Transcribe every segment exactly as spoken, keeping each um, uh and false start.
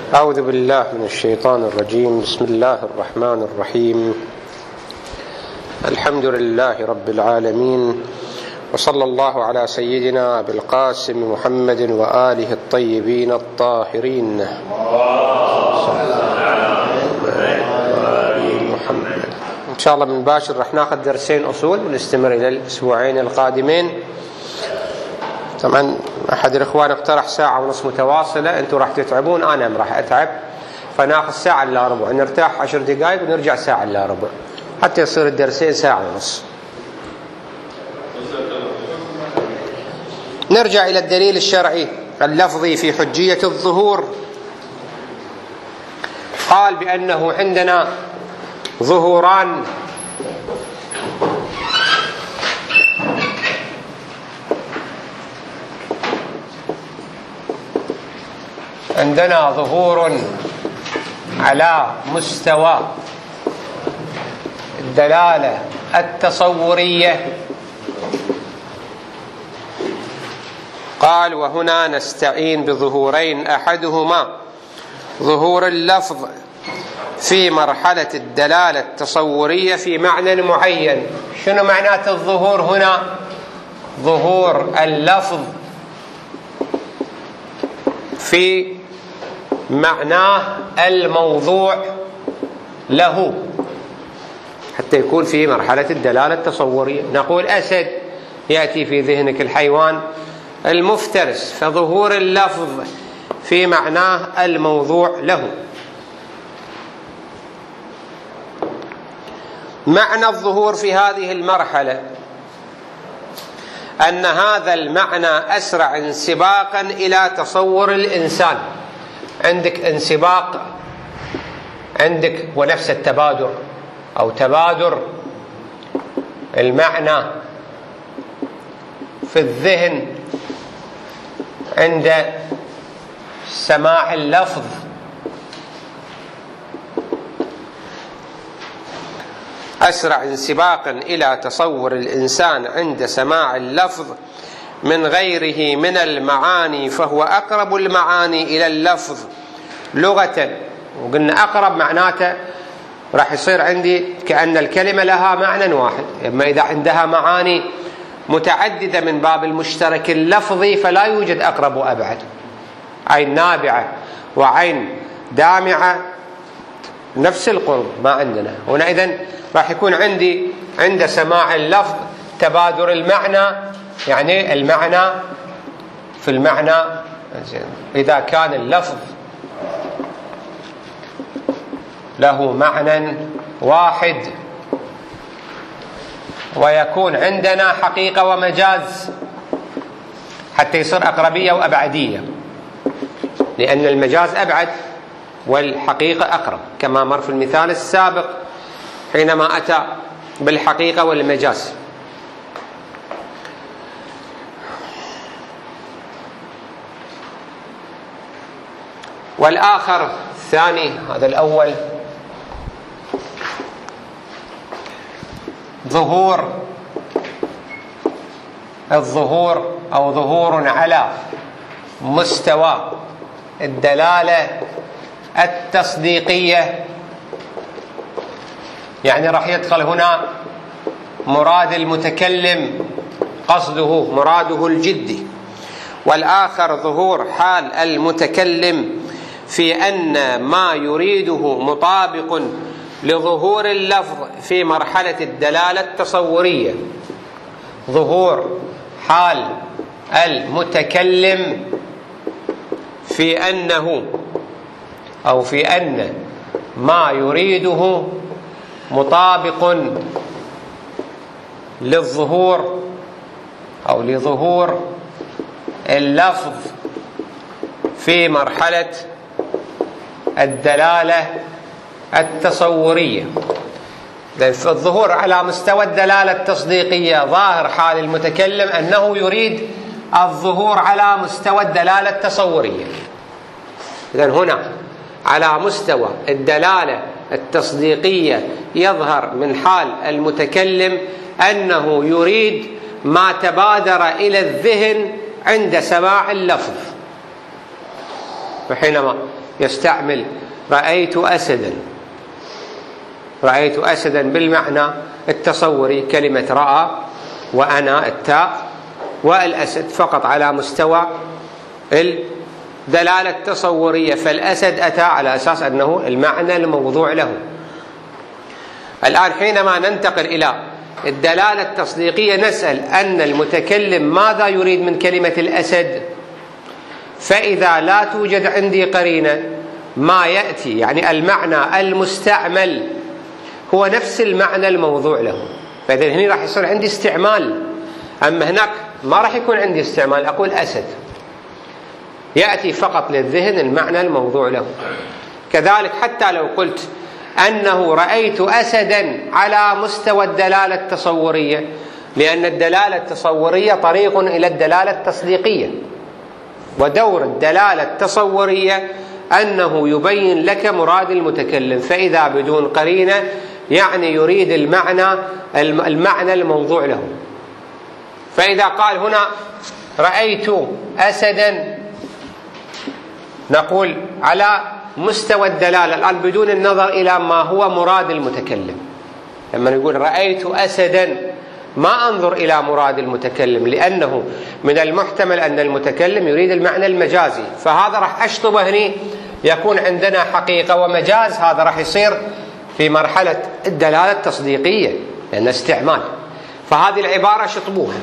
أعوذ بالله من الشيطان الرجيم. بسم الله الرحمن الرحيم. الحمد لله رب العالمين، وصلى الله على سيدنا أبي القاسم محمد وآله الطيبين الطاهرين. محمد. إن شاء الله من باشر رح ناخذ درسين أصول ونستمر إلى الأسبوعين القادمين. طبعا أحد الإخوان اقترح ساعة ونص متواصلة، أنتم راح تتعبون، أنا راح أتعب، فناخذ ساعة إلا ربع، نرتاح عشر دقائق ونرجع ساعة إلا ربع حتى يصير الدرسين ساعة ونص. نرجع إلى الدليل الشرعي اللفظي في حجية الظهور. قال بأنه عندنا ظهوران، عندنا ظهور على مستوى الدلالة التصورية. قال وهنا نستعين بظهورين، أحدهما ظهور اللفظ في مرحلة الدلالة التصورية في معنى معين. شنو معنات الظهور هنا؟ ظهور اللفظ في معناه الموضوع له، حتى يكون في مرحلة الدلالة التصورية. نقول أسد، يأتي في ذهنك الحيوان المفترس، فظهور اللفظ في معناه الموضوع له. معنى الظهور في هذه المرحلة أن هذا المعنى أسرع انسباقا إلى تصور الإنسان. عندك انسباق، عندك ونفس التبادر أو تبادر المعنى في الذهن عند سماع اللفظ. أسرع انسباقا إلى تصور الإنسان عند سماع اللفظ من غيره من المعاني، فهو أقرب المعاني إلى اللفظ لغة. وقلنا أقرب معناته راح يصير عندي كأن الكلمة لها معنى واحد. أما إذا عندها معاني متعددة من باب المشترك اللفظي فلا يوجد أقرب وأبعد. عين نابعة وعين دامعة نفس القرب ما عندنا هنا. إذن راح يكون عندي عند سماع اللفظ تبادر المعنى، يعني المعنى في المعنى. إذا كان اللفظ له معنى واحد ويكون عندنا حقيقة ومجاز حتى يصير أقربية وأبعدية، لأن المجاز أبعد والحقيقة أقرب، كما مر في المثال السابق حينما أتى بالحقيقة والمجاز. والآخر الثاني، هذا الأول ظهور الظهور أو ظهور على مستوى الدلالة التصديقية، يعني راح يدخل هنا مراد المتكلم، قصده مراده الجدي. والآخر ظهور حال المتكلم في أن ما يريده مطابق لظهور اللفظ في مرحلة الدلالة التصورية. ظهور حال المتكلم في أنه أو في أن ما يريده مطابق للظهور أو لظهور اللفظ في مرحلة الدلالة التصورية. الظهور على مستوى الدلالة التصديقية ظاهر حال المتكلم أنه يريد الظهور على مستوى الدلالة التصورية. إذن هنا على مستوى الدلالة التصديقية يظهر من حال المتكلم أنه يريد ما تبادر إلى الذهن عند سماع اللفظ. فحينما يستعمل رأيت أسدا، رأيت أسدا بالمعنى التصوري كلمة رأى وأنا التاء والأسد فقط على مستوى الدلالة التصورية، فالأسد أتى على أساس أنه المعنى الموضوع له. الآن حينما ننتقل إلى الدلالة التصديقية نسأل أن المتكلم ماذا يريد من كلمة الأسد، فإذا لا توجد عندي قرينة ما يأتي يعني المعنى المستعمل هو نفس المعنى الموضوع له، فإذا هنا راح يصير عندي استعمال. أما هناك ما راح يكون عندي استعمال، أقول أسد يأتي فقط للذهن المعنى الموضوع له. كذلك حتى لو قلت أنه رأيت أسدا على مستوى الدلالة التصورية، لأن الدلالة التصورية طريق إلى الدلالة التصديقية، ودور الدلالة التصورية أنه يبين لك مراد المتكلم، فإذا بدون قرينة يعني يريد المعنى المعنى الموضوع له. فإذا قال هنا رأيت أسدا نقول على مستوى الدلالة الآن بدون النظر إلى ما هو مراد المتكلم. لما نقول رأيت أسدا ما أنظر إلى مراد المتكلم، لأنه من المحتمل أن المتكلم يريد المعنى المجازي، فهذا راح أشطبه هني يكون عندنا حقيقة ومجاز، هذا راح يصير في مرحلة الدلالة التصديقية لأن استعمال. فهذه العبارة شطبوها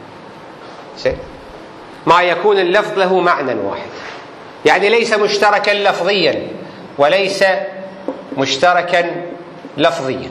ما يكون اللفظ له معنى واحد، يعني ليس مشتركا لفظيا وليس مشتركا لفظيا.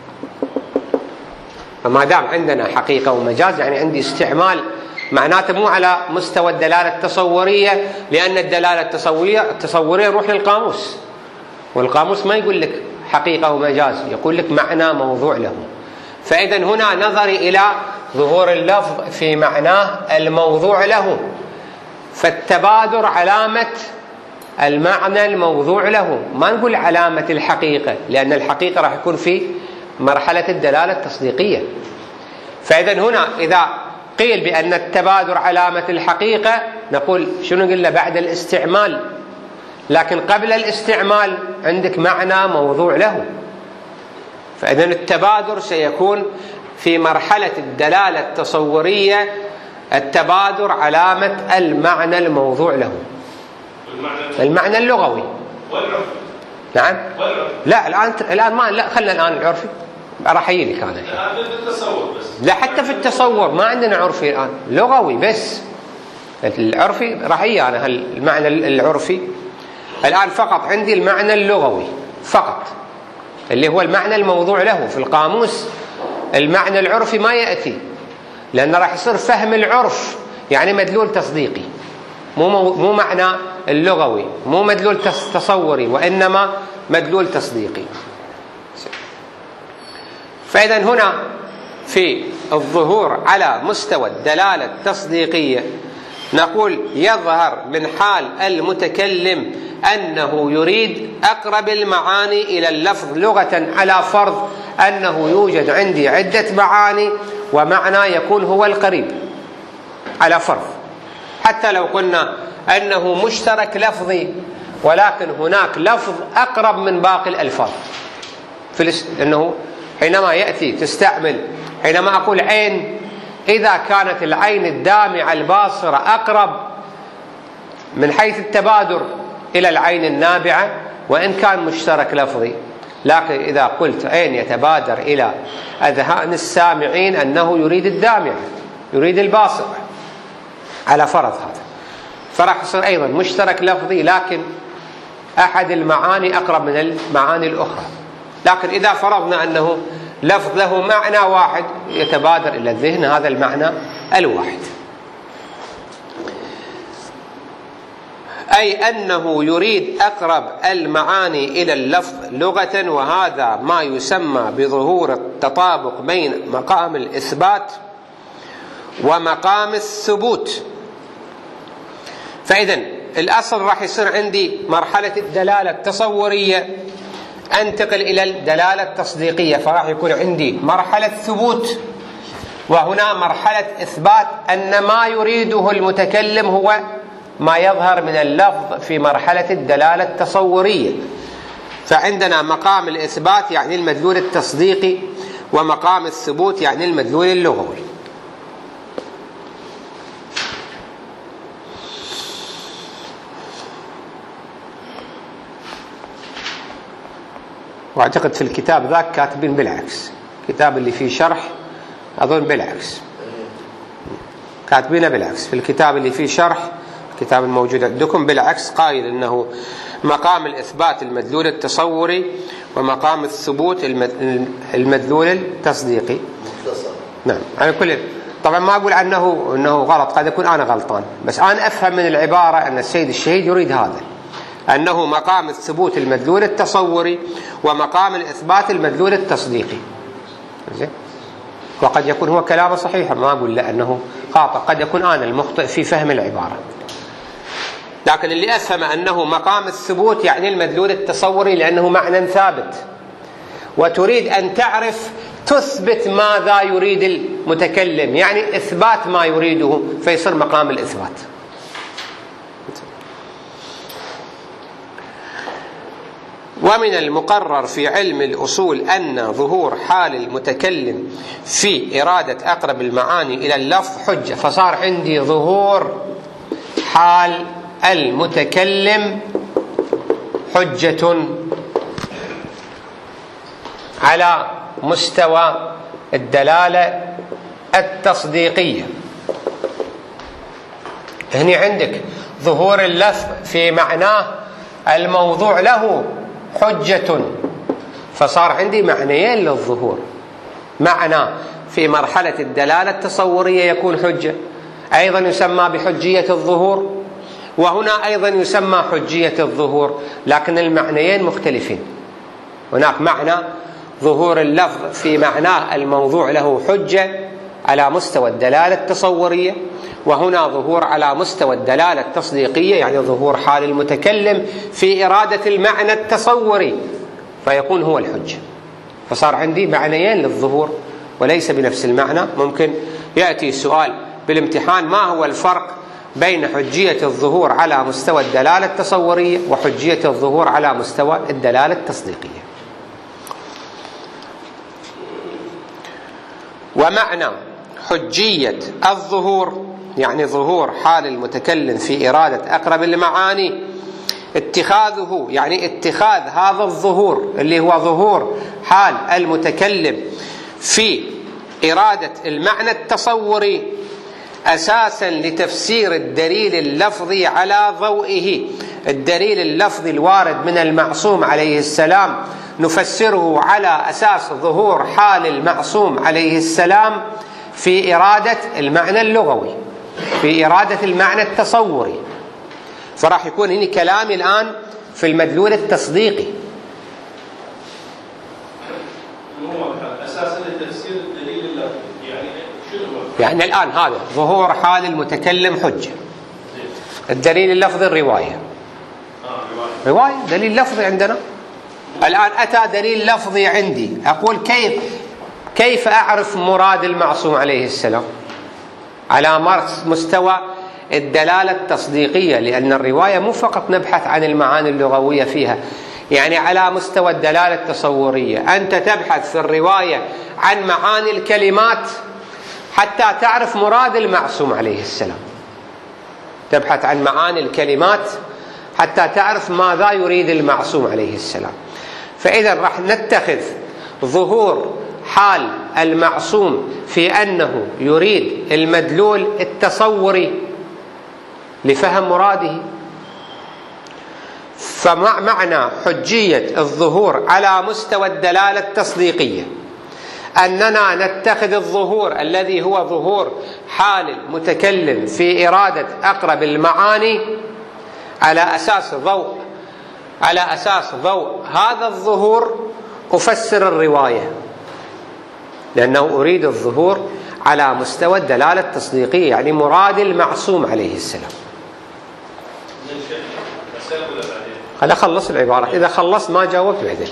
فما دام عندنا حقيقة ومجاز يعني عندي استعمال، معناته مو على مستوى الدلالة التصورية، لأن الدلالة التصورية التصورية نروح للقاموس، والقاموس ما يقول لك حقيقة ومجاز، يقول لك معنى موضوع له. فإذا هنا نظري إلى ظهور اللفظ في معناه الموضوع له، فالتبادر علامة المعنى الموضوع له، ما نقول علامة الحقيقة، لأن الحقيقة راح يكون في مرحلة الدلالة التصديقية. فإذا هنا إذا قيل بأن التبادر علامة الحقيقة نقول شنو قلنا بعد الاستعمال، لكن قبل الاستعمال عندك معنى موضوع له، فإذا التبادر سيكون في مرحلة الدلالة التصورية التبادر علامة المعنى الموضوع له، المعنى اللغوي والعرفي. نعم والعرفي. لا الآن الآن ما لا خلنا الآن العرفي راح يجيلك أنا الآن في التصور بس. لا حتى في التصور ما عندنا عرفي الآن، لغوي بس. العرفي راح يجي أنا المعنى العرفي الآن فقط عندي المعنى اللغوي فقط اللي هو المعنى الموضوع له. في القاموس المعنى العرفي ما يأتي، لأن راح يصير فهم العرف يعني مدلول تصديقي، مو مو معنى اللغوي، مو مدلول تصوري، وإنما مدلول تصديقي. فإذا هنا في الظهور على مستوى الدلالة التصديقية نقول يظهر من حال المتكلم أنه يريد أقرب المعاني إلى اللفظ لغة، على فرض أنه يوجد عندي عدة معاني ومعنى يكون هو القريب، على فرض حتى لو قلنا أنه مشترك لفظي ولكن هناك لفظ أقرب من باقي الألفاظ. في أنه حينما يأتي تستعمل، حينما أقول عين، إذا كانت العين الدامعة الباصرة أقرب من حيث التبادر إلى العين النابعة وإن كان مشترك لفظي، لكن إذا قلت عين يتبادر إلى أذهان السامعين أنه يريد الدامعة، يريد الباصرة، على فرض هذا، فراح يصير أيضا مشترك لفظي لكن أحد المعاني أقرب من المعاني الأخرى. لكن إذا فرضنا أنه لفظ له معنى واحد يتبادر إلى الذهن هذا المعنى الواحد، أي أنه يريد أقرب المعاني إلى اللفظ لغة، وهذا ما يسمى بظهور التطابق بين مقام الإثبات ومقام الثبوت. فإذا الأصل راح يصير عندي مرحلة الدلالة التصورية أنتقل إلى الدلالة التصديقية، فراح يكون عندي مرحلة ثبوت وهنا مرحلة إثبات أن ما يريده المتكلم هو ما يظهر من اللفظ في مرحلة الدلالة التصورية. فعندنا مقام الإثبات يعني المدلول التصديقي، ومقام الثبوت يعني المدلول اللغوي. واعتقد في الكتاب ذاك كاتبين بالعكس، الكتاب اللي فيه شرح أظن بالعكس، كاتبينه بالعكس في الكتاب اللي فيه شرح، الكتاب الموجود عندكم بالعكس، قايل انه مقام الإثبات المدلول التصوري، ومقام الثبوت المدلول التصديقي. نعم. على كل طبعا ما أقول عنه أنه غلط، قد يكون أنا غلطان، بس أنا أفهم من العبارة أن السيد الشهيد يريد هذا، أنه مقام الثبوت المدلول التصوري، ومقام الإثبات المدلول التصديقي. وقد يكون هو كلامه صحيحا، ما أقول لا أنه خاطئ، قد يكون أنا المخطئ في فهم العبارة، لكن اللي أفهم أنه مقام الثبوت يعني المدلول التصوري لأنه معنى ثابت، وتريد أن تعرف تثبت ماذا يريد المتكلم، يعني إثبات ما يريده، فيصير مقام الإثبات. ومن المقرر في علم الأصول أن ظهور حال المتكلم في إرادة أقرب المعاني إلى اللفظ حجة. فصار عندي ظهور حال المتكلم حجة على مستوى الدلالة التصديقية. هنا عندك ظهور اللفظ في معناه الموضوع له حجة، فصار عندي معنيين للظهور، معنى في مرحلة الدلالة التصورية يكون حجة، أيضا يسمى بحجية الظهور، وهنا أيضا يسمى حجية الظهور، لكن المعنيين مختلفين. هناك معنى ظهور اللفظ في معناه الموضوع له حجة على مستوى الدلالة التصورية، وهنا ظهور على مستوى الدلالة التصديقية، يعني ظهور حال المتكلم في إرادة المعنى التصوري فيكون هو الحجة. فصار عندي معنيين للظهور وليس بنفس المعنى. ممكن يأتي سؤال بالامتحان: ما هو الفرق بين حجية الظهور على مستوى الدلالة التصورية وحجية الظهور على مستوى الدلالة التصديقية؟ ومعنى حجية الظهور يعني ظهور حال المتكلم في إرادة أقرب المعاني اتخاذه، يعني اتخاذ هذا الظهور اللي هو ظهور حال المتكلم في إرادة المعنى التصوري أساسا لتفسير الدليل اللفظي على ضوئه. الدليل اللفظي الوارد من المعصوم عليه السلام نفسره على أساس ظهور حال المعصوم عليه السلام في إرادة المعنى اللغوي، في إرادة المعنى التصوري. فراح يكون هنا كلامي الآن في المدلول التصديقي. أساسا لتفسير الدليل اللفظي يعني شنو؟ يعني الآن هذا ظهور حال المتكلم حجة. الدليل اللفظي الرواية. رواية دليل لفظي عندنا. الآن أتى دليل لفظي عندي، أقول كيف كيف أعرف مراد المعصوم عليه السلام؟ على مستوى الدلالة التصديقية، لأن الرواية مو فقط نبحث عن المعاني اللغوية فيها، يعني على مستوى الدلالة التصورية. أنت تبحث في الرواية عن معاني الكلمات حتى تعرف مراد المعصوم عليه السلام، تبحث عن معاني الكلمات حتى تعرف ماذا يريد المعصوم عليه السلام. فإذا راح نتخذ ظهور حال المعصوم في أنه يريد المدلول التصوري لفهم مراده. فمعنى حجية الظهور على مستوى الدلالة التصديقية أننا نتخذ الظهور الذي هو ظهور حال المتكلم في إرادة أقرب المعاني على أساس ضوء على أساس ضوء هذا الظهور أفسر الرواية، لأنه أريد الظهور على مستوى الدلالة التصديقية، يعني مراد المعصوم عليه السلام. خلينا أخلص العبارة، إذا خلصت ما جاوبت بعدين.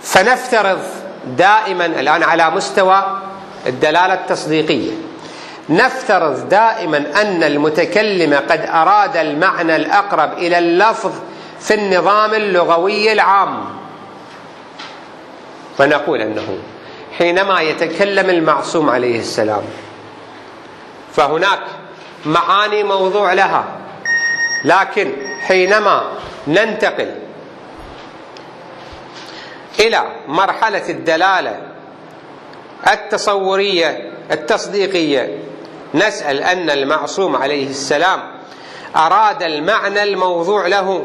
فنفترض دائما الآن على مستوى الدلالة التصديقية، نفترض دائما أن المتكلم قد أراد المعنى الأقرب إلى اللفظ في النظام اللغوي العام، فنقول أنه حينما يتكلم المعصوم عليه السلام فهناك معاني موضوع لها، لكن حينما ننتقل إلى مرحلة الدلالة التصورية التصديقية نسأل أن المعصوم عليه السلام أراد المعنى الموضوع له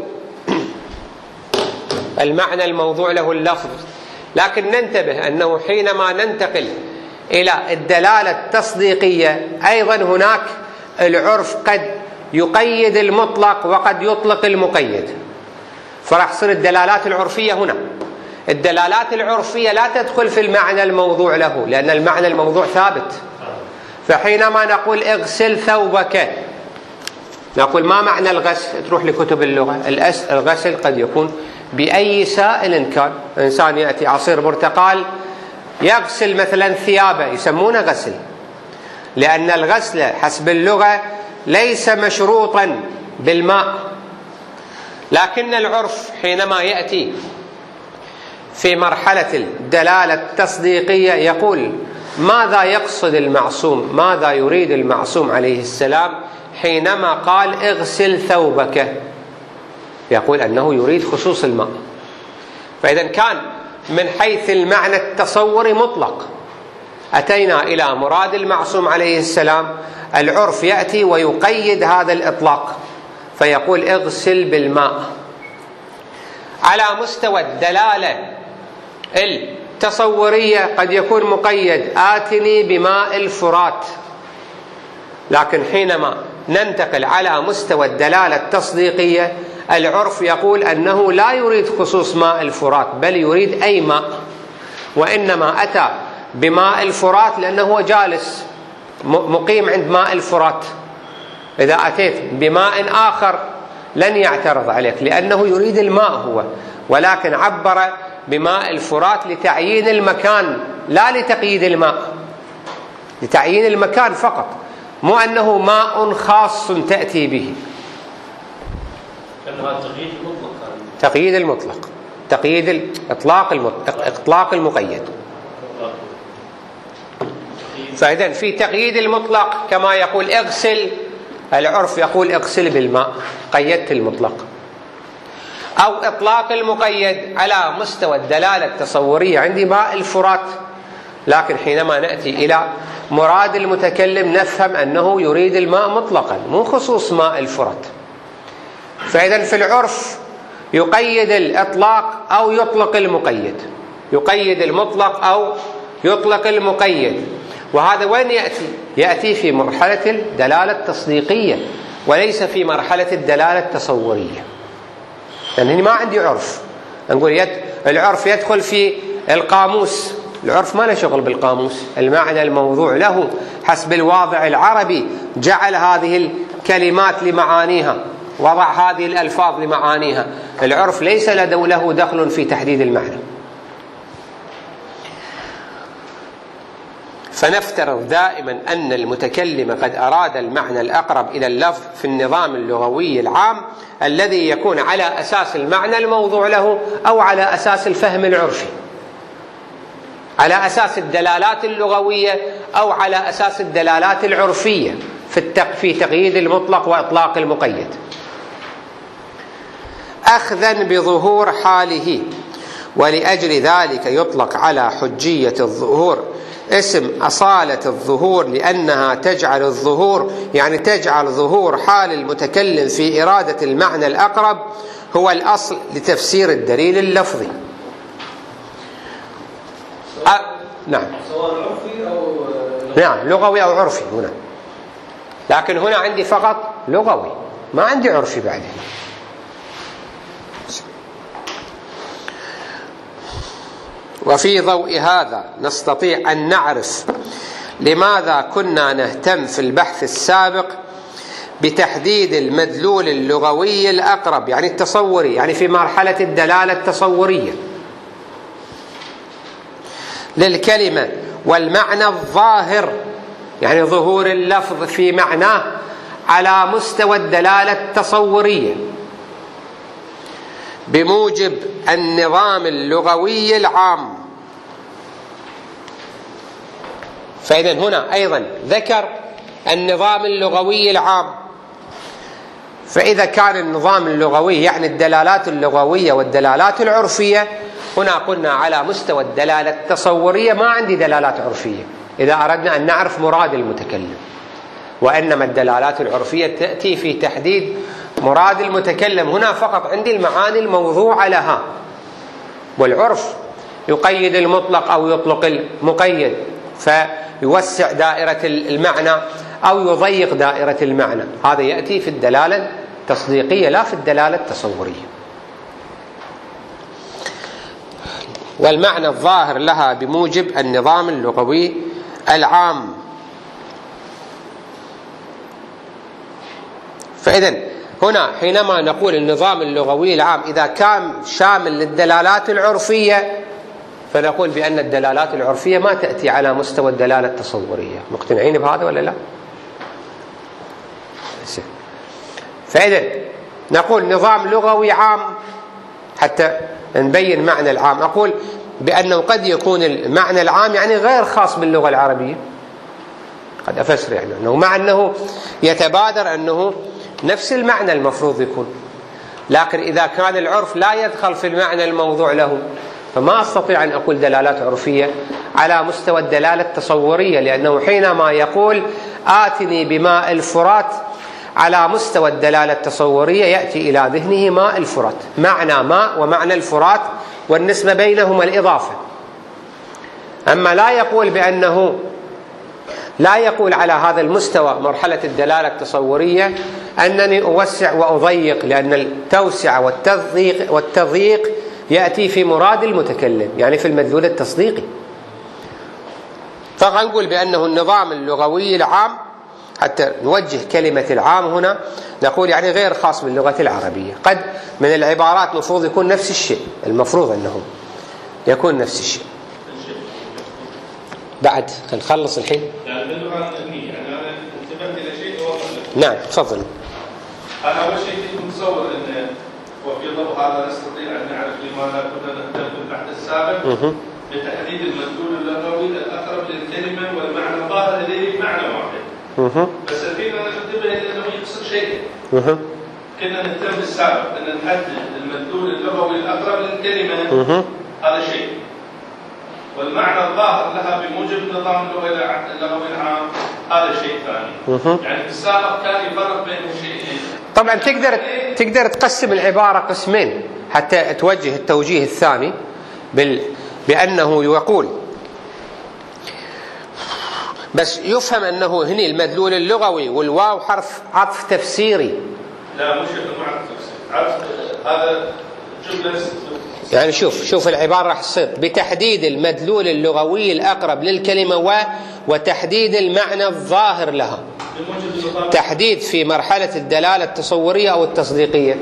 المعنى الموضوع له اللفظ، لكن ننتبه أنه حينما ننتقل إلى الدلالة التصديقية أيضا هناك العرف قد يقيد المطلق وقد يطلق المقيد، فراح تصير الدلالات العرفية هنا. الدلالات العرفية لا تدخل في المعنى الموضوع له لأن المعنى الموضوع ثابت، فحينما نقول اغسل ثوبك نقول ما معنى الغسل؟ تروح لكتب اللغة، الغسل قد يكون بأي سائل كان، إنسان يأتي عصير برتقال يغسل مثلا ثيابه يسمونه غسل، لأن الغسل حسب اللغة ليس مشروطا بالماء، لكن العرف حينما يأتي في مرحلة الدلالة التصديقية يقول ماذا يقصد المعصوم، ماذا يريد المعصوم عليه السلام حينما قال اغسل ثوبك، يقول أنه يريد خصوص الماء. فإذا كان من حيث المعنى التصوري مطلق، أتينا إلى مراد المعصوم عليه السلام، العرف يأتي ويقيد هذا الإطلاق فيقول اغسل بالماء. على مستوى الدلالة التصورية قد يكون مقيد آتني بماء الفرات، لكن حينما ننتقل على مستوى الدلالة التصديقية العرف يقول أنه لا يريد خصوص ماء الفرات بل يريد أي ماء، وإنما أتى بماء الفرات لأنه هو جالس مقيم عند ماء الفرات، إذا أتيت بماء آخر لن يعترض عليك لأنه يريد الماء هو، ولكن عبر بماء الفرات لتعيين المكان لا لتقييد الماء، لتعيين المكان فقط، مو أنه ماء خاص تأتي به. تقييد المطلق، تقييد المطلق، تقييد الإطلاق المطلق، إطلاق المقيد. فإذا في تقييد المطلق كما يقول اغسل، العرف يقول اغسل بالماء، قيدت المطلق. أو إطلاق المقيد على مستوى الدلالة التصورية عندي ماء الفرات، لكن حينما نأتي إلى مراد المتكلم نفهم أنه يريد الماء مطلقا مو خصوص ماء الفرات. فإذا في العرف يقيد الإطلاق أو يطلق المقيد، يقيد المطلق أو يطلق المقيد، وهذا وين يأتي؟ يأتي في مرحلة الدلالة التصديقية وليس في مرحلة الدلالة التصورية، لأنني ما عندي عرف. نقول يد العرف يدخل في القاموس، العرف ما له شغل بالقاموس، المعنى الموضوع له حسب الواضع العربي جعل هذه الكلمات لمعانيها، وضع هذه الألفاظ لمعانيها، العرف ليس له دخل في تحديد المعنى. فنفترض دائما أن المتكلم قد أراد المعنى الأقرب إلى اللفظ في النظام اللغوي العام الذي يكون على أساس المعنى الموضوع له أو على أساس الفهم العرفي، على أساس الدلالات اللغوية أو على أساس الدلالات العرفية في تقييد المطلق وإطلاق المقيد، أخذا بظهور حاله. ولأجل ذلك يطلق على حجية الظهور اسم أصالة الظهور، لأنها تجعل الظهور يعني تجعل ظهور حال المتكلم في إرادة المعنى الأقرب هو الأصل لتفسير الدليل اللفظي. أ... نعم سواء عرفي أو نعم لغوي أو عرفي هنا، لكن هنا عندي فقط لغوي ما عندي عرفي بعد. وفي ضوء هذا نستطيع أن نعرف لماذا كنا نهتم في البحث السابق بتحديد المدلول اللغوي الأقرب يعني التصوري، يعني في مرحلة الدلالة التصورية للكلمة والمعنى الظاهر يعني ظهور اللفظ في معناه على مستوى الدلالة التصورية بموجب النظام اللغوي العام. فإذا هنا أيضا ذكر النظام اللغوي العام. فإذا كان النظام اللغوي يعني الدلالات اللغوية والدلالات العرفية، هنا قلنا على مستوى الدلالة التصورية ما عندي دلالات عرفية إذا أردنا أن نعرف مراد المتكلم، وإنما الدلالات العرفية تأتي في تحديد مراد المتكلم. هنا فقط عندي المعاني الموضوعة لها، والعرف يقيد المطلق أو يطلق المقيد، فيوسع دائرة المعنى أو يضيق دائرة المعنى. هذا يأتي في الدلالة التصديقية لا في الدلالة التصورية. والمعنى الظاهر لها بموجب النظام اللغوي العام. فإذا هنا حينما نقول النظام اللغوي العام إذا كان شامل للدلالات العرفية، فنقول بأن الدلالات العرفية ما تأتي على مستوى الدلالة التصورية. مقتنعين بهذا ولا لا؟ فإذا نقول نظام لغوي عام حتى نبين معنى العام. أقول بأنه قد يكون المعنى العام يعني غير خاص باللغة العربية، قد أفسر يعني أنه مع أنه يتبادر أنه نفس المعنى المفروض يكون، لكن إذا كان العرف لا يدخل في المعنى الموضوع له فما أستطيع أن أقول دلالات عرفية على مستوى الدلالة التصورية، لأنه حينما يقول آتني بماء الفرات على مستوى الدلالة التصورية يأتي إلى ذهنه ماء الفرات، معنى ماء ومعنى الفرات والنسبة بينهما الإضافة. أما لا يقول بأنه لا يقول على هذا المستوى مرحلة الدلالة التصورية أنني أوسع وأضيق، لأن التوسع والتضييق والتضييق يأتي في مراد المتكلم يعني في المدلول التصديقي. فنقول بأنه النظام اللغوي العام حتى نوجه كلمة العام هنا نقول يعني غير خاص باللغة العربية. قد من العبارات مفروض يكون نفس الشيء، المفروض أنه يكون نفس الشيء. بعد نخلص الحين. يعني باللغة العربية يعني أنا انتبهت إلى شيء وأقول لك. نعم تفضل. أنا أول شيء كنت متصور أن وفي ضوء هذا نستطيع أن نعرف لماذا كنا نهتم في البحث السابق بتحديد المدلول اللغوي الأقرب للكلمة والمعنى الظاهر لديه معنى واحد. بس الحين أنا انتبه أنه يقصد شيء. كنا نهتم بالسابق أن نحدد المدلول اللغوي الأقرب للكلمة، هذا شيء، والمعنى الظاهر لها بموجب النظام اللغوي العام هذا شيء ثاني. يعني في السابق كان يفرق بين الشيئين. طبعا تقدر تقدر تقسم العبارة قسمين حتى توجه التوجيه الثاني بال... بأنه يقول بس يفهم أنه هني المدلول اللغوي والواو حرف عطف تفسيري. لا مش مع التفسير، عطف هذا جملة. يعني شوف شوف العبارة راح تصير بتحديد المدلول اللغوي الأقرب للكلمة و وتحديد المعنى الظاهر لها. تحديد في مرحلة الدلالة التصورية أو التصديقية؟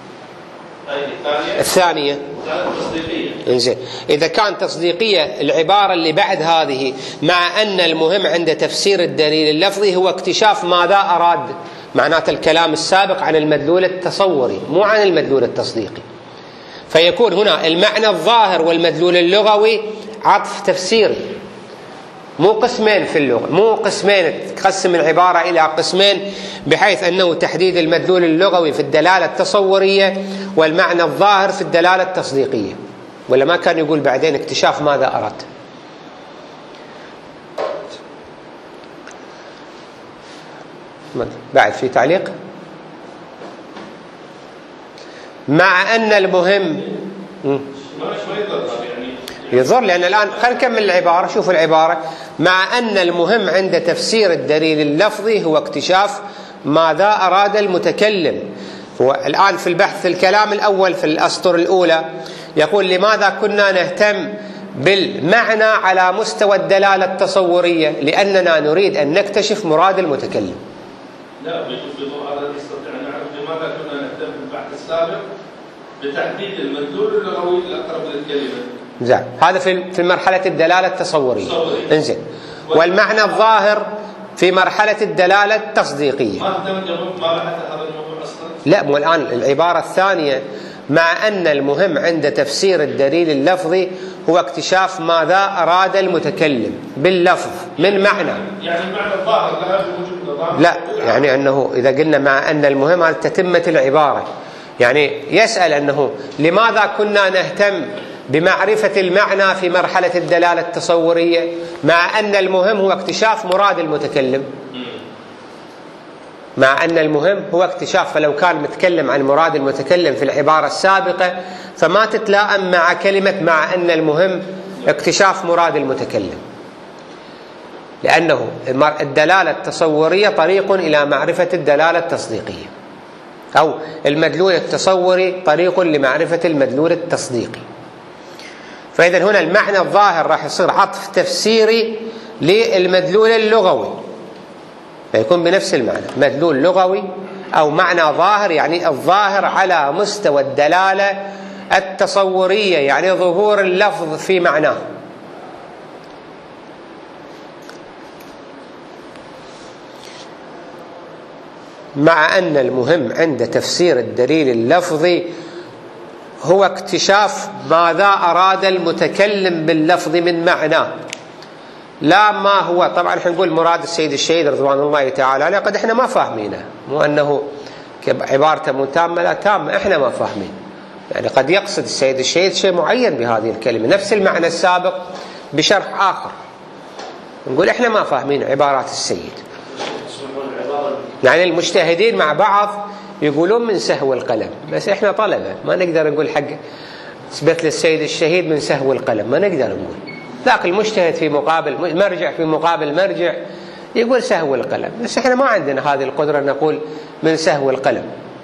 الثانية. التصديقية. إنزين. إذا كان تصديقية العبارة اللي بعد هذه مع أن المهم عند تفسير الدليل اللفظي هو اكتشاف ماذا أراد، معناته الكلام السابق عن المدلول التصوري مو عن المدلول التصديقي. فيكون هنا المعنى الظاهر والمدلول اللغوي عطف تفسيري، مو قسمين في اللغة، مو قسمين تقسم العبارة إلى قسمين بحيث أنه تحديد المدلول اللغوي في الدلالة التصورية والمعنى الظاهر في الدلالة التصديقية، ولا ما كان يقول بعدين اكتشاف ماذا أراد. بعد في تعليق؟ مع أن المهم يضر، لأن الآن خلينا نكمل العبارة. شوف العبارة: مع أن المهم عند تفسير الدليل اللفظي هو اكتشاف ماذا أراد المتكلم. هو الآن في البحث في الكلام الأول في الأسطر الأولى يقول لماذا كنا نهتم بالمعنى على مستوى الدلالة التصورية؟ لأننا نريد أن نكتشف مراد المتكلم. لا بضوء هذا نستطيع أن نعرف لماذا كنا نهتم في البحث السابق بتحديد المدلول اللغوي الأقرب للكلمة. زين، هذا في في مرحلة الدلالة التصورية. انزين، والمعنى الظاهر في مرحلة الدلالة التصديقية. ما اندمج ما بحث هذا الموضوع أصلا؟ لا، مو الآن العبارة الثانية مع أن المهم عند تفسير الدليل اللفظي هو اكتشاف ماذا أراد المتكلم باللفظ من معنى. يعني المعنى الظاهر لا وجود الظاهر؟ لا، يعني أنه إذا قلنا مع أن المهم هذا تتمة العبارة، يعني يسأل أنه لماذا كنا نهتم بمعرفة المعنى في مرحلة الدلالة التصورية مع أن المهم هو اكتشاف مراد المتكلم. مع أن المهم هو اكتشاف، فلو كان متكلم عن مراد المتكلم في العبارة السابقة فما تتلائم مع كلمة مع أن المهم اكتشاف مراد المتكلم، لأنه الدلالة التصورية طريق إلى معرفة الدلالة التصديقية، أو المدلول التصوري طريق لمعرفة المدلول التصديقي. فإذا هنا المعنى الظاهر راح يصير عطف تفسيري للمدلول اللغوي، فيكون بنفس المعنى مدلول لغوي أو معنى ظاهر، يعني الظاهر على مستوى الدلالة التصورية، يعني ظهور اللفظ في معناه. مع أن المهم عند تفسير الدليل اللفظي هو اكتشاف ماذا أراد المتكلم باللفظ من معناه، لا ما هو. طبعا احنا نقول مراد السيد الشهيد رضوان الله تعالى عليه قد احنا ما فاهمينه، مو أنه عبارته مو تامة، لا تامة، احنا ما فاهمين. يعني قد يقصد السيد الشهيد شيء معين بهذه الكلمة، نفس المعنى السابق بشرح آخر، نقول احنا ما فاهمين عبارات السيد. يعني المجتهدين مع بعض يقولون من سهو القلم، بس احنا طلبة ما نقدر نقول حق نسبة للسيد الشهيد من سهو القلم، ما نقدر نقول. لكن المجتهد في مقابل مرجع في مقابل مرجع يقول سهو القلم، بس احنا ما عندنا هذه القدرة نقول من سهو القلم.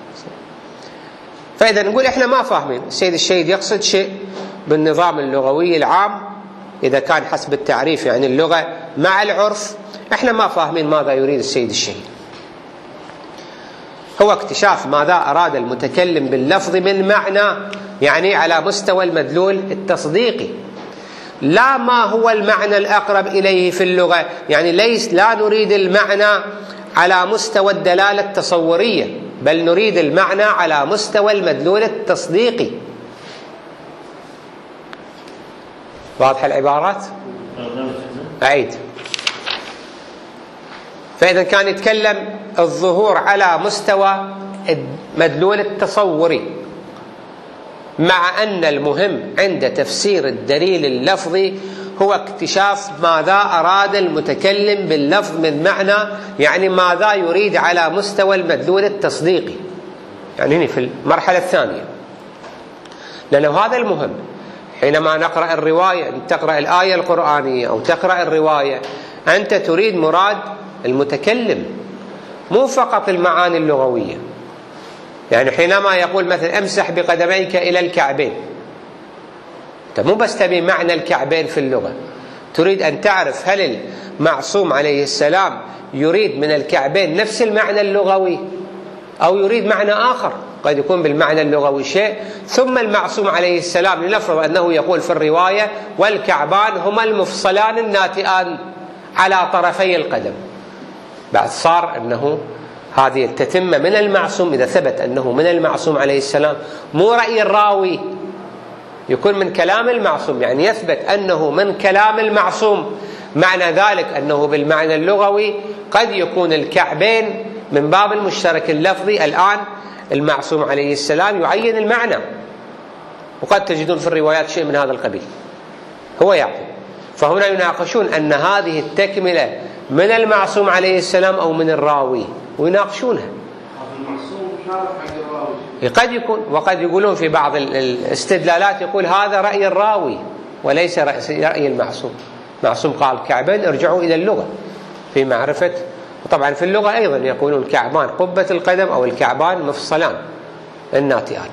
فإذا نقول احنا ما فاهمين السيد الشهيد يقصد شيء بالنظام اللغوي العام، إذا كان حسب التعريف يعني اللغة مع العرف، احنا ما فاهمين ماذا يريد السيد الشهيد. هو اكتشاف ماذا أراد المتكلم باللفظ من معنى، يعني على مستوى المدلول التصديقي، لا ما هو المعنى الأقرب إليه في اللغة. يعني ليس لا نريد المعنى على مستوى الدلالة التصورية، بل نريد المعنى على مستوى المدلول التصديقي. واضح العبارات؟ أعيد. فإذا كان يتكلم الظهور على مستوى المدلول التصوري، مع أن المهم عند تفسير الدليل اللفظي هو اكتشاف ماذا أراد المتكلم باللفظ من معنى، يعني ماذا يريد على مستوى المدلول التصديقي، يعني هنا في المرحلة الثانية. لأنه هذا المهم. حينما نقرأ الرواية، تقرأ الآية القرآنية أو تقرأ الرواية، أنت تريد مراد المتكلم، مو فقط المعاني اللغوية. يعني حينما يقول مثلا امسح بقدميك إلى الكعبين، أنت مو بس تبي معنى الكعبين في اللغة، تريد أن تعرف هل المعصوم عليه السلام يريد من الكعبين نفس المعنى اللغوي أو يريد معنى آخر. قد يكون بالمعنى اللغوي شيء، ثم المعصوم عليه السلام لنفرض أنه يقول في الرواية والكعبان هما المفصلان الناتئان على طرفي القدم، بعد صار أنه هذه التتمة من المعصوم. إذا ثبت أنه من المعصوم عليه السلام، مو رأي الراوي، يكون من كلام المعصوم، يعني يثبت أنه من كلام المعصوم. معنى ذلك أنه بالمعنى اللغوي قد يكون الكعبين من باب المشترك اللفظي. الآن المعصوم عليه السلام يعين المعنى، وقد تجدون في الروايات شيء من هذا القبيل هو يعطي. فهنا يناقشون أن هذه التكملة من المعصوم عليه السلام أو من الراوي، ويناقشونها. المعصوم شارح حق الراوي قد يكون، وقد يقولون في بعض الاستدلالات يقول هذا رأي الراوي وليس رأي المعصوم. معصوم قال كعبين، ارجعوا إلى اللغة في معرفة. وطبعا في اللغة أيضا يقولون كعبان قبة القدم أو الكعبان مفصلان الناتئان.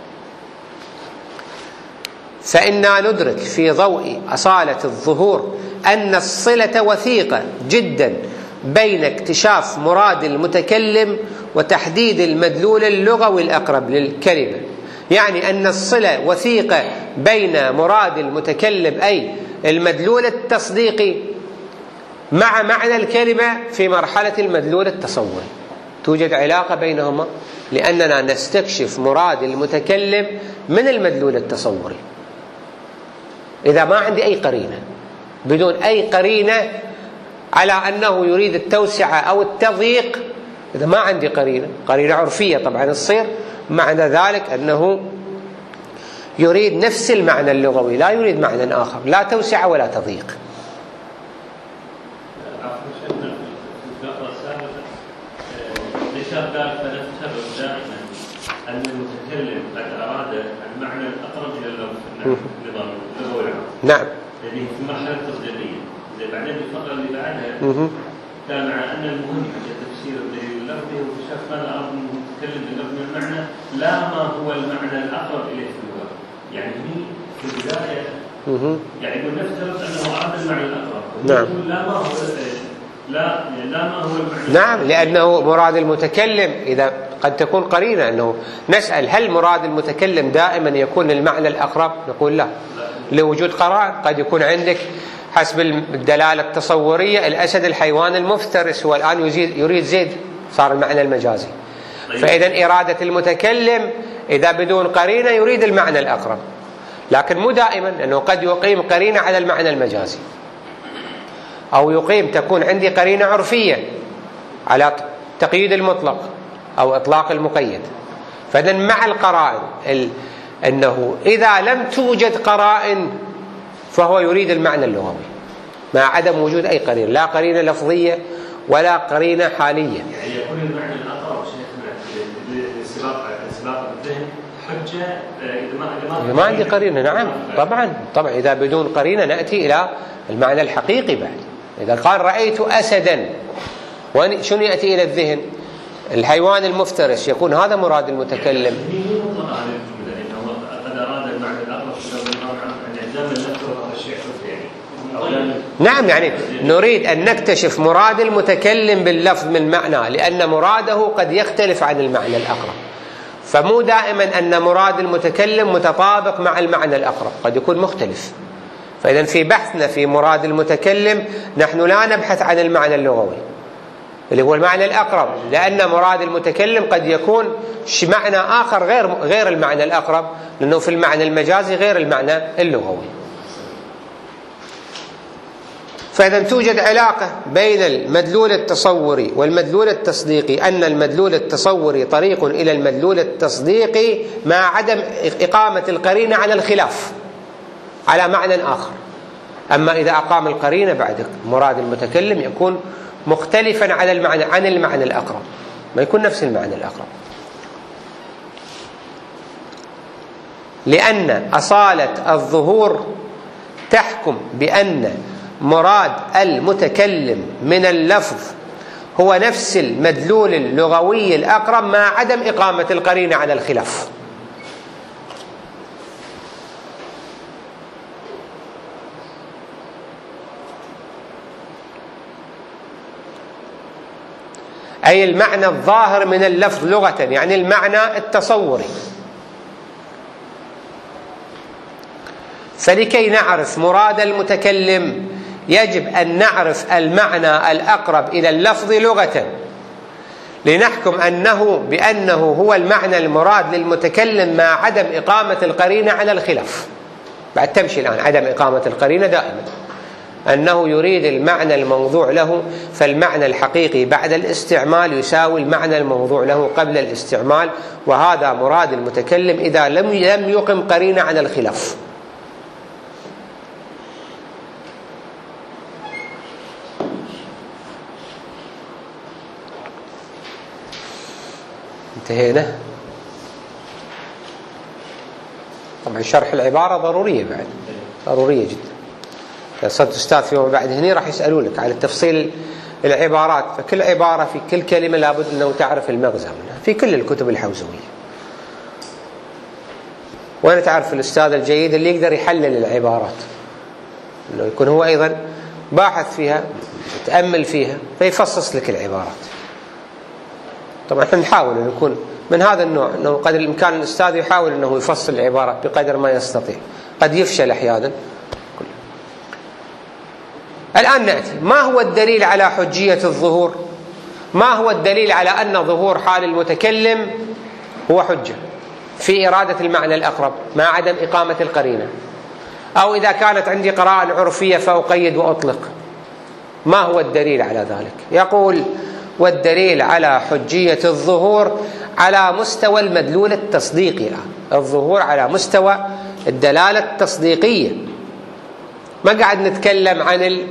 فإنا ندرك في ضوء أصالة الظهور أن الصلة وثيقة جدا بين اكتشاف مراد المتكلم وتحديد المدلول اللغوي الأقرب للكلمة. يعني أن الصلة وثيقة بين مراد المتكلم أي المدلول التصديقي مع معنى الكلمة في مرحلة المدلول التصوري. توجد علاقة بينهما لأننا نستكشف مراد المتكلم من المدلول التصوري. إذا ما عندي أي قرينة، بدون أي قرينة على أنه يريد التوسعة أو التضييق، إذا ما عندي قرينة، قرينة عرفية طبعا تصير معنى ذلك أنه يريد نفس المعنى اللغوي، لا يريد معنى آخر، لا توسعة ولا تضييق. أن المتكلم قد أراد المعنى الأقرب إلى اللفظ النظام اللغوي. نعم. لأنه في مرحلة تصديقية. بعدين الفقرة اللي بعدها كان مع أن المهم في تفسير الدليل اللفظي هو اكتشاف ماذا أراد المتكلم باللفظ من المعنى لا ما هو المعنى الأقرب إليه في اللغة. يعني في البداية يعني يقول نفترض أنه أراد المعنى الأقرب. نعم. لا ما هو لا لا ما هو المعنى. نعم، لأنه مراد المتكلم إذا قد تكون قرينة، أنه نسأل هل مراد المتكلم دائما يكون المعنى الأقرب؟ نقول لا، لوجود قرائن. قد يكون عندك حسب الدلالة التصورية الأسد الحيوان المفترس، هو الآن يريد زيد، صار المعنى المجازي. فإذا إرادة المتكلم إذا بدون قرينة يريد المعنى الأقرب، لكن مو دائما، أنه قد يقيم قرينة على المعنى المجازي، أو يقيم تكون عندي قرينة عرفية على تقييد المطلق أو إطلاق المقيد. فإذا مع القرائن ال... أنه إذا لم توجد قرائن فهو يريد المعنى اللغوي مع عدم وجود أي قرينة، لا قرينة لفظية ولا قرينة حالية. يعني يكون المعنى الأقرب شيخنا لسباق الذهن حجة إذا ما إذا ما عندي قرينة. نعم طبعا طبعا إذا بدون قرينة نأتي إلى المعنى الحقيقي بعد. إذا قال رأيت أسدا، شنو يأتي إلى الذهن؟ الحيوان المفترس، يكون هذا مراد المتكلم. نعم، يعني نريد أن نكتشف مراد المتكلم باللفظ من معنى، لأن مراده قد يختلف عن المعنى الأقرب. فمو دائما أن مراد المتكلم متطابق مع المعنى الأقرب، قد يكون مختلف. فإذا في بحثنا في مراد المتكلم نحن لا نبحث عن المعنى اللغوي اللي هو المعنى الأقرب، لأن مراد المتكلم قد يكون معنى آخر غير غير المعنى الأقرب، لأنه في المعنى المجازي غير المعنى اللغوي. فإذا توجد علاقة بين المدلول التصوري والمدلول التصديقي، أن المدلول التصوري طريق إلى المدلول التصديقي مع عدم إقامة القرينة على الخلاف على معنى آخر. أما إذا أقام القرينة بعد مراد المتكلم يكون مختلفا على المعنى عن المعنى الأقرب، ما يكون نفس المعنى الأقرب، لأن أصالة الظهور تحكم بأن مراد المتكلم من اللفظ هو نفس المدلول اللغوي الأقرب مع عدم إقامة القرينة على الخلاف. أي المعنى الظاهر من اللفظ لغة، يعني المعنى التصوري. فلكي نعرف مراد المتكلم يجب أن نعرف المعنى الأقرب إلى اللفظ لغة، لنحكم أنه بأنه هو المعنى المراد للمتكلم مع عدم إقامة القرينة على الخلاف. بعد تمشي الآن عدم إقامة القرينة دائما، أنه يريد المعنى الموضوع له، فالمعنى الحقيقي بعد الاستعمال يساوي المعنى الموضوع له قبل الاستعمال، وهذا مراد المتكلم إذا لم لم يقم قرينة على الخلاف. انتهينا. طبعا شرح العبارة ضرورية بعد، ضرورية جدا. إذا صرت أستاذ فيما بعد هنا راح يسألونك على تفصيل العبارات، فكل عبارة في كل كلمة لابد أنه تعرف المغزى منها في كل الكتب الحوزوية. وأنا تعرف الأستاذ الجيد اللي يقدر يحلل العبارات، أنه يكون هو أيضا باحث فيها يتأمل فيها فيفصص لك العبارات. طبعا احنا نحاول أن نكون من هذا النوع، أنه قدر الإمكان الأستاذ يحاول أنه يفصل العبارات بقدر ما يستطيع، قد يفشل أحيانا. الآن نأتي، ما هو الدليل على حجية الظهور؟ ما هو الدليل على أن ظهور حال المتكلم هو حجة في إرادة المعنى الأقرب مع عدم إقامة القرينة؟ أو إذا كانت عندي قراءة عرفية فأقيد وأطلق، ما هو الدليل على ذلك؟ يقول: والدليل على حجية الظهور على مستوى المدلول التصديقي. الظهور على مستوى الدلالة التصديقية، ما قاعد نتكلم عن ال...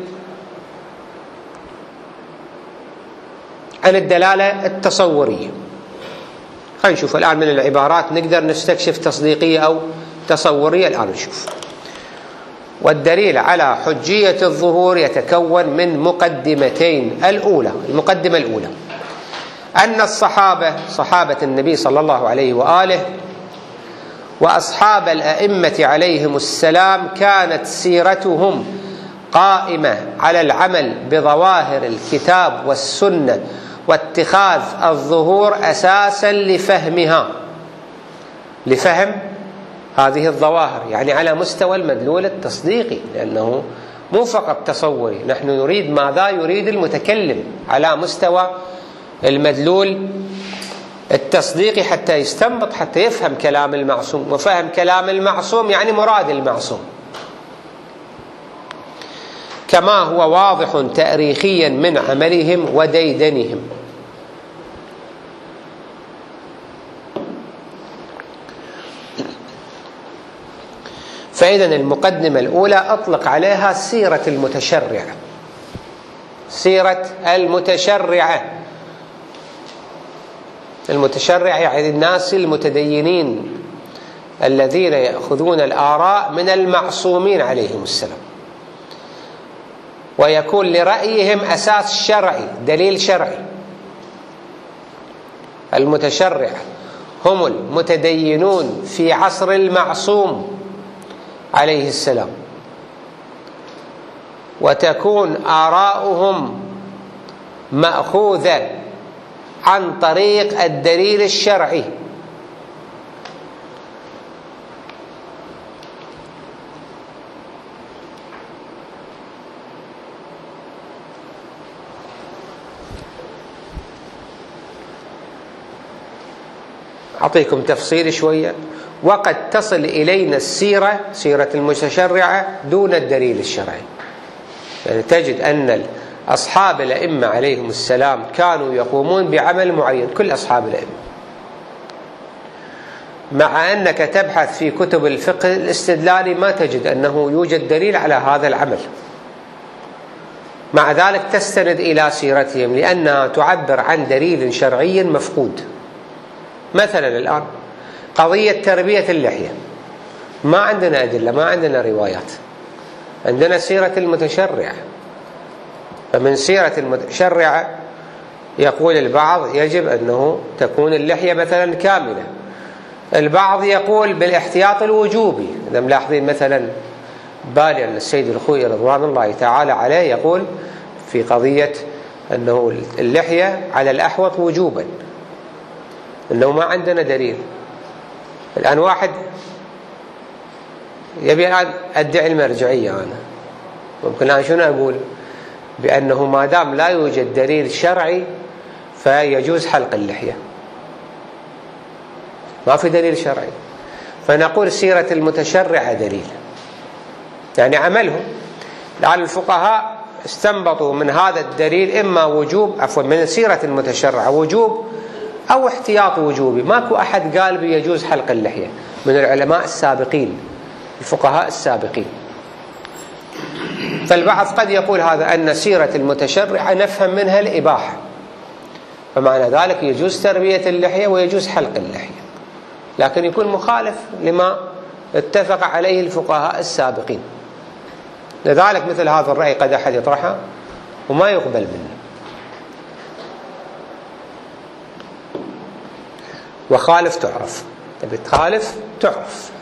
عن الدلالة التصورية. خلينا نشوف الآن من العبارات نقدر نستكشف تصديقية أو تصورية. الآن نشوف. والدليل على حجية الظهور يتكون من مقدمتين. الأولى، المقدمة الأولى، أن الصحابة صحابة النبي صلى الله عليه وآله وأصحاب الأئمة عليهم السلام كانت سيرتهم قائمة على العمل بظواهر الكتاب والسنة واتخاذ الظهور أساسا لفهمها، لفهم هذه الظواهر، يعني على مستوى المدلول التصديقي، لأنه مو فقط تصوري، نحن نريد ماذا يريد المتكلم على مستوى المدلول التصديقي حتى يستنبط، حتى يفهم كلام المعصوم، وفهم كلام المعصوم يعني مراد المعصوم، كما هو واضح تاريخيا من عملهم وديدنهم. فإذا المقدمة الأولى أطلق عليها سيرة المتشرعة، سيرة المتشرعة. المتشرع يعني الناس المتدينين الذين يأخذون الآراء من المعصومين عليهم السلام، ويكون لرأيهم أساس شرعي، دليل شرعي. المتشرع هم المتدينون في عصر المعصوم عليه السلام، وتكون آراؤهم مأخوذة عن طريق الدليل الشرعي. أعطيكم تفصيل شوية. وقد تصل إلينا السيرة، سيرة المتشرعة، دون الدليل الشرعي. يعني تجد أن أصحاب الأئمة عليهم السلام كانوا يقومون بعمل معين، كل أصحاب الأئمة، مع أنك تبحث في كتب الفقه الاستدلالي ما تجد أنه يوجد دليل على هذا العمل، مع ذلك تستند إلى سيرتهم لأنها تعبر عن دليل شرعي مفقود. مثلا الآن قضية تربية اللحية، ما عندنا أدلة، ما عندنا روايات، عندنا سيرة المتشرعة. فمن سيرة المتشرعة يقول البعض يجب أنه تكون اللحية مثلا كاملة، البعض يقول بالاحتياط الوجوبي. إذا ملاحظين مثلا بالي أن السيد الخوئي رضوان الله تعالى عليه يقول في قضية أنه اللحية على الأحوط وجوبا، أنه ما عندنا دليل. الآن واحد يبي الآن أدعي المرجعية، أنا ممكن الآن شنو أقول؟ بأنه ما دام لا يوجد دليل شرعي فيجوز حلق اللحية، ما في دليل شرعي، فنقول سيرة المتشرع دليل، يعني عملهم. لعل الفقهاء استنبطوا من هذا الدليل إما وجوب، عفوا من سيرة المتشرع وجوب أو احتياط وجوبي. ماكو أحد قال بيجوز حلق اللحية من العلماء السابقين، الفقهاء السابقين. فالبعض قد يقول هذا أن سيرة المتشرع نفهم منها الإباحة، فمعنى ذلك يجوز تربية اللحية ويجوز حلق اللحية، لكن يكون مخالف لما اتفق عليه الفقهاء السابقين. لذلك مثل هذا الرأي قد أحد يطرحه وما يقبل منه، وخالف تعرف، تبي تخالف تعرف.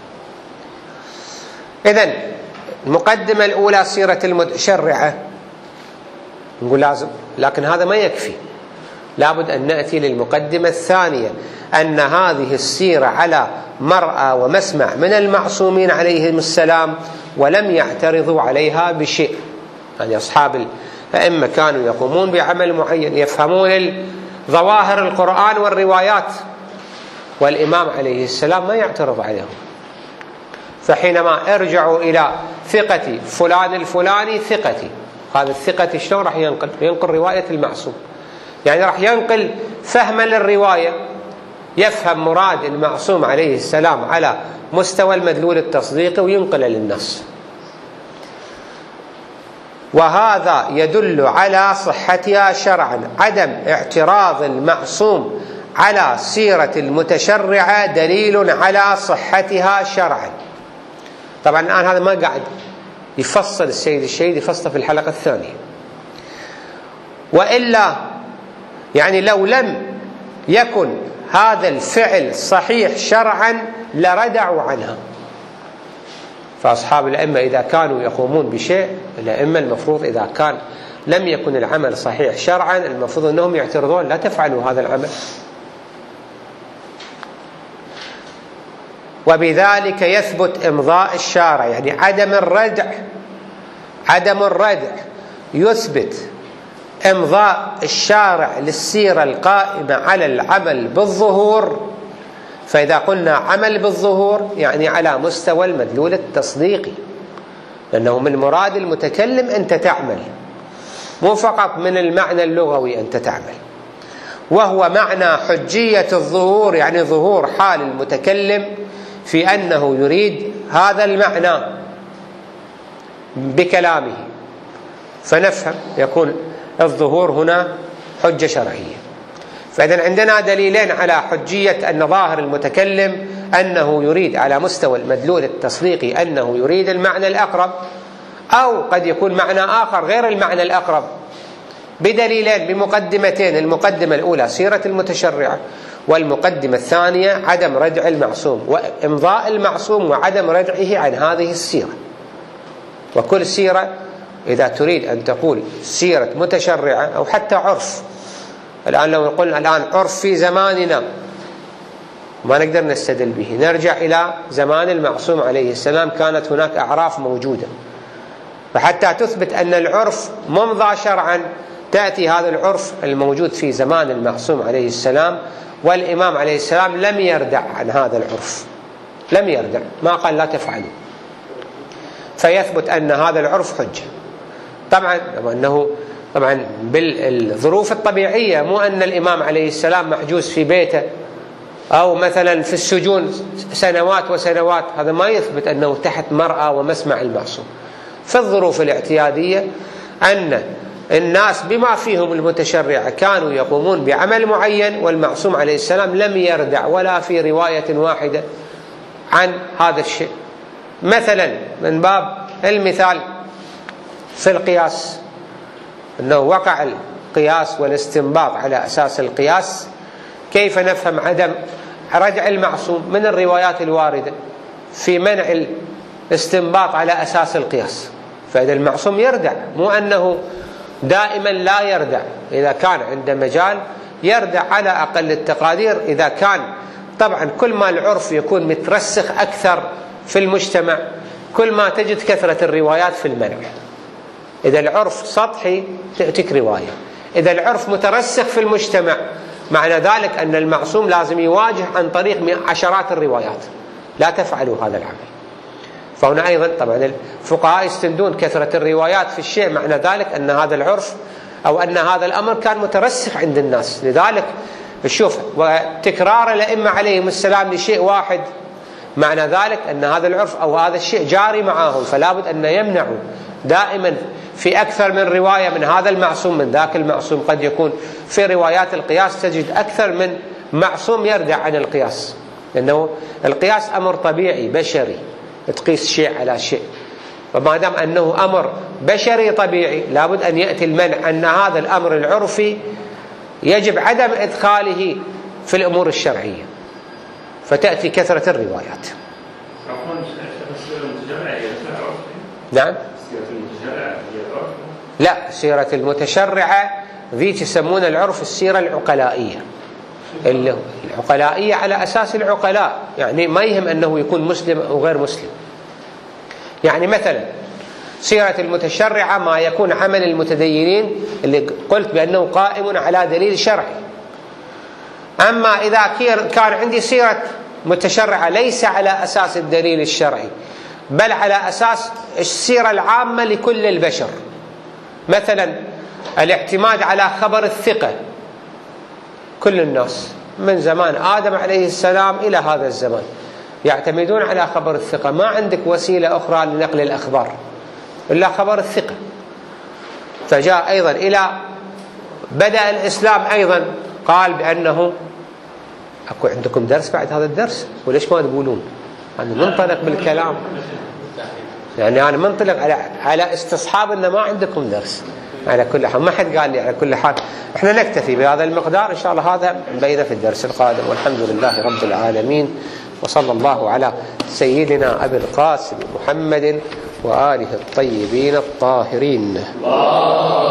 إذن المقدمة الأولى سيرة المتشرعة، نقول لازم، لكن هذا ما يكفي، لابد أن نأتي للمقدمة الثانية، أن هذه السيرة على مرأى ومسمع من المعصومين عليهم السلام ولم يعترضوا عليها بشيء. يعني أصحاب الأئمة كانوا يقومون بعمل معين، يفهمون ظواهر القرآن والروايات، والإمام عليه السلام ما يعترض عليهم. فحينما ارجعوا إلى ثقتي فلان الفلاني ثقتي، هذا الثقة شلون راح ينقل؟ ينقل رواية المعصوم، يعني راح ينقل فهما للرواية، يفهم مراد المعصوم عليه السلام على مستوى المدلول التصديقي وينقل للنص. وهذا يدل على صحتها شرعا، عدم اعتراض المعصوم على سيرة المتشرعة دليل على صحتها شرعا. طبعا الآن هذا ما قاعد يفصل السيد الشهيد، يفصل في الحلقة الثانية. وإلا يعني لو لم يكن هذا الفعل صحيح شرعا لردعوا عنها. فأصحاب الأئمة إذا كانوا يقومون بشيء، الأئمة المفروض إذا كان لم يكن العمل صحيح شرعا المفروض أنهم يعترضون، لا تفعلوا هذا العمل. وبذلك يثبت إمضاء الشارع، يعني عدم الردع، عدم الردع يثبت إمضاء الشارع للسيرة القائمة على العمل بالظهور. فإذا قلنا عمل بالظهور يعني على مستوى المدلول التصديقي، لأنه من مراد المتكلم أنت تعمل، مو فقط من المعنى اللغوي أنت تعمل. وهو معنى حجية الظهور، يعني ظهور حال المتكلم في أنه يريد هذا المعنى بكلامه، فنفهم يكون الظهور هنا حجة شرعية. فإذا عندنا دليلين على حجية أن ظاهر المتكلم أنه يريد على مستوى المدلول التصديقي أنه يريد المعنى الأقرب، أو قد يكون معنى آخر غير المعنى الأقرب، بدليلين بمقدمتين. المقدمة الأولى سيرة المتشرعة، والمقدمة الثانية عدم ردع المعصوم وإمضاء المعصوم وعدم ردعه عن هذه السيرة. وكل سيرة إذا تريد أن تقول سيرة متشرعة أو حتى عرف، الآن لو قلنا الآن عرف في زماننا ما نقدر نستدل به، نرجع إلى زمان المعصوم عليه السلام كانت هناك أعراف موجودة، فحتى تثبت أن العرف ممضى شرعا تأتي هذا العرف الموجود في زمان المعصوم عليه السلام، والإمام عليه السلام لم يردع عن هذا العرف، لم يردع، ما قال لا تفعلوا، فيثبت أن هذا العرف حجة. طبعا أنه طبعا بالظروف الطبيعية، مو أن الإمام عليه السلام محجوز في بيته أو مثلا في السجون سنوات وسنوات، هذا ما يثبت أنه تحت مرأى ومسمع المعصوم. في الظروف الاعتيادية أن الناس بما فيهم المتشرعة كانوا يقومون بعمل معين، والمعصوم عليه السلام لم يردع ولا في رواية واحدة عن هذا الشيء. مثلا من باب المثال في القياس، أنه وقع القياس والاستنباط على أساس القياس، كيف نفهم عدم رجع المعصوم من الروايات الواردة في منع الاستنباط على أساس القياس؟ فإذا المعصوم يردع، مو أنه دائما لا يردع، إذا كان عنده مجال يردع على أقل التقادير. إذا كان طبعا كل ما العرف يكون مترسخ أكثر في المجتمع كل ما تجد كثرة الروايات في المنع. إذا العرف سطحي تأتيك رواية، إذا العرف مترسخ في المجتمع معنى ذلك أن المعصوم لازم يواجه عن طريق عشرات الروايات، لا تفعلوا هذا العمل. فهنا أيضا طبعا الفقهاء يستندون كثرة الروايات في الشيء، معنى ذلك أن هذا العرف أو أن هذا الأمر كان مترسخ عند الناس. لذلك شوف، وتكرار الأئمة عليهم السلام لشيء واحد معنى ذلك أن هذا العرف أو هذا الشيء جاري معهم، فلا بد أن يمنعوا دائما في أكثر من رواية من هذا المعصوم من ذاك المعصوم. قد يكون في روايات القياس تجد أكثر من معصوم يردع عن القياس، لأنه القياس أمر طبيعي بشري، تقيس شيء على شيء، فما دام أنه أمر بشري طبيعي لابد أن يأتي المنع أن هذا الأمر العرفي يجب عدم إدخاله في الأمور الشرعية، فتأتي كثرة الروايات. نعم، لا، سيرة المتشرعة ذي تسمون العرف السيرة العقلائية، العقلائية على أساس العقلاء، يعني ما يهم أنه يكون مسلم أو غير مسلم. يعني مثلا سيرة المتشرعة ما يكون عمل المتدينين اللي قلت بأنه قائم على دليل شرعي. أما إذا كان عندي سيرة متشرعة ليس على أساس الدليل الشرعي بل على أساس السيرة العامة لكل البشر، مثلا الاعتماد على خبر الثقة، كل الناس من زمان آدم عليه السلام إلى هذا الزمان يعتمدون على خبر الثقة، ما عندك وسيلة أخرى لنقل الأخبار إلا خبر الثقة. فجاء أيضا إلى بدأ الإسلام أيضا قال بأنه أكو عندكم درس بعد هذا الدرس وليش ما تقولون؟ أنا منطلق بالكلام، يعني أنا منطلق على على استصحاب أن ما عندكم درس. على كل حال ما حد قال لي، على كل حال احنا نكتفي بهذا المقدار إن شاء الله، هذا نبينه في الدرس القادم، والحمد لله رب العالمين، وصلى الله على سيدنا أبي القاسم محمد وآله الطيبين الطاهرين.